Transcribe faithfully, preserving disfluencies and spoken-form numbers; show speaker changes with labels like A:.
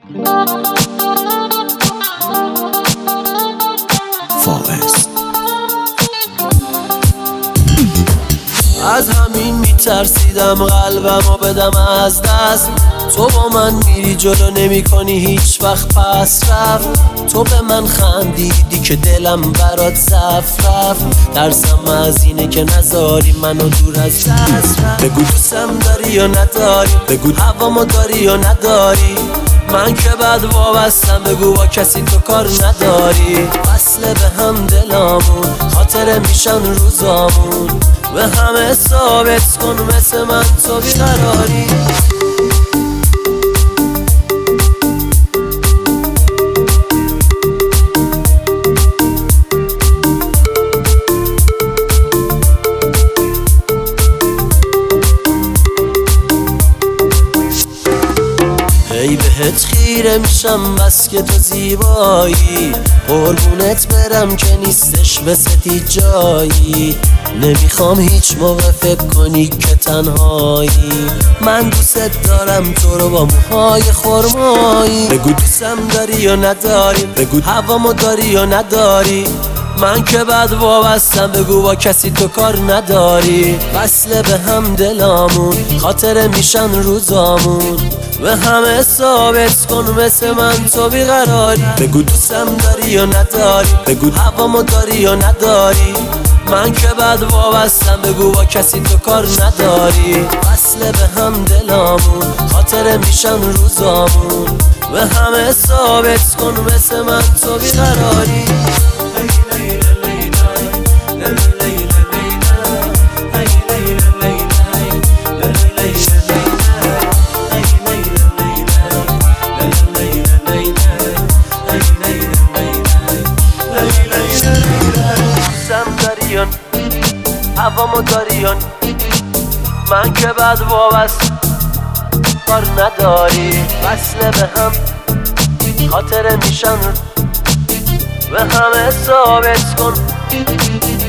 A: فائز
B: از همین میترسیدم قلبمو بدم از دست. تو با من میری جلو نمی کنی هیچ وقت پس رفت. تو به من خندیدی که دلم برات ضعف رفت. درسم از اینه که نذاری منو دور از دست رفت. بگو دوستم داری یا نداری، بگو هوامو داری یا نداری. من که بعد وابستم، بگو با کسی تو کار نداری. وصله به هم دلامون، خاطره میشن روزامون. به همه ثابت کن مثل من تو بیقراری. ای بهت خیره میشم بس که تو زیبایی. قربونت برم که نیستش وسطی جایی. نمیخوام هیچ موقع فکر کنی که تنهایی. من دوست دارم تو رو با موهای خرمایی. بگو دوستم داری یا نداری، بگو هوامو داری یا نداری. من که بعد وابستم، بگو با کسی تو کار نداری. وصله به هم دلامون، خاطره میشن روزامون. به همه ثابت کن مثل من تو بیقراری. بگو دوستم داری یا نداری، بگو هوامو داری یا نداری. من که بعد وابستم، بگو با کسی تو کار نداری. وصله به هم دلامون، خاطره میشن روزامون. به همه ثابت کن مثل من تو بیقراری. هوامو داریون من که بعد وابست کار نداری. وصله به هم خاطره میشن، به همه ثابت کن